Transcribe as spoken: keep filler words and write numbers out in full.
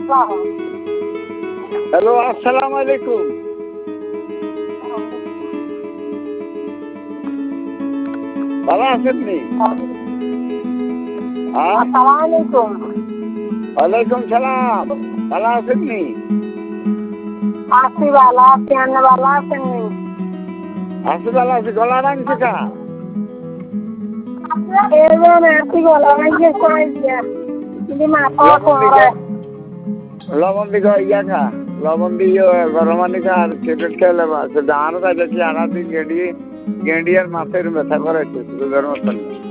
Hello, আসসালামু আলাইকুম। ভালো আছেন নি? আসসালামালাইকুম। ওয়ালাইকুম সালাম। ভালো আছেন নি? আছি ভালো আছি, আপনি ভালো আছেন নি? আছি ভালো আছি। গলা ভাঙছে কা? এবার আছি গলা ভাঙছে কয়েকদিন কিন্তু মাথা লবণ ঘোরে। দিকে লবণ দিকে ইয়া খা, লবণ দিয়ে গরম পানি খা আর ট্যাবলেট খেলে বাস। দাঁড়ো কাছে কি আনা দিন গেঁড়ি গেঁড়ি আর মাছের ব্যথা করাইছে সুগার মতন।